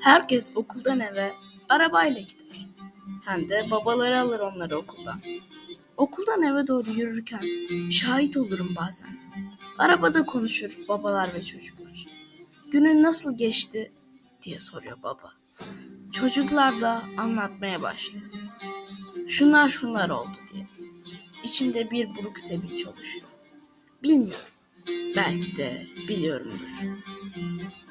Herkes okuldan eve arabayla gider. Hem de babaları alır onları okuldan. Okuldan eve doğru yürürken şahit olurum bazen. Arabada konuşur babalar ve çocuklar. Günün nasıl geçti diye soruyor baba. Çocuklar da anlatmaya başlıyor. Şunlar oldu diye. İçimde bir buruk sevinç oluşuyor. Bilmiyorum. Belki de biliyorumdur.